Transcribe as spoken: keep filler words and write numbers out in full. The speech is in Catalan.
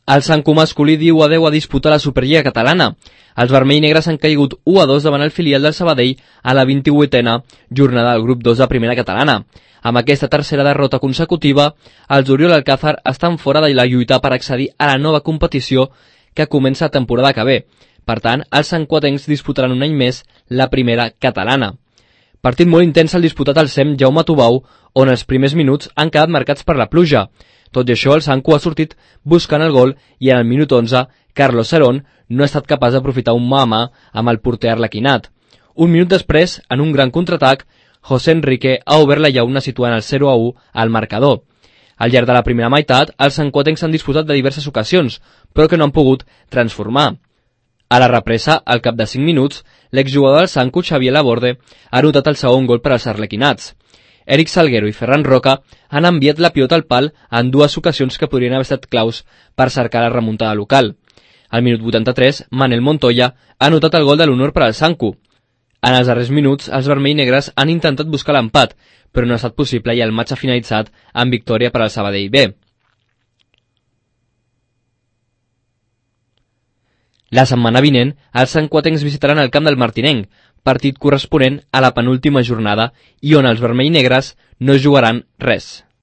El Sant Cugat masculí diu adeu a disputar la Superliga catalana. Els vermell i negres han caigut u a dos davant el filial del Sabadell a la vint-i-vuitena jornada del grup dos de primera catalana. Amb aquesta tercera derrota consecutiva, els Oriol Alcázar estan fora de la lluita per accedir a la nova competició que comença la temporada que ve. Per tant, els santcuatencs disputaran un any més la primera catalana. Partit molt intens el disputat al SEM Jaume Tubau, on els primers minuts han quedat marcats per la pluja. Tot i això, el Sant Cugat ha sortit buscant el gol i en el minut onze, Carlos Cerón no ha estat capaç d'aprofitar un mà a mà amb el porter arlequinat. Un minut després, en un gran contraatac, José Enrique ha obert la llauna situant el zero a u al marcador. Al llarg de la primera meitat, els santcuatencs s'han disputat de diverses ocasions, però que no han pogut transformar. A la represa, al cap de cinc minuts, l'exjugador del Sancu, Xavier Laborde, ha anotat el segon gol per als arlequinats. Eric Salguero i Ferran Roca han enviat la pilota al pal en dues ocasions que podrien haver estat claus per cercar la remuntada local. Al minut vuitanta-tres, Manel Montoya ha anotat el gol de l'honor per al Sancu. En els darrers minuts, els vermell i negres han intentat buscar l'empat, però no ha estat possible i el matx ha finalitzat amb victòria per al Sabadell B. La setmana vinent, els santcuatencs visitaran el camp del Martinenc, partit corresponent a la penúltima jornada i on els vermell i negres no jugaran res.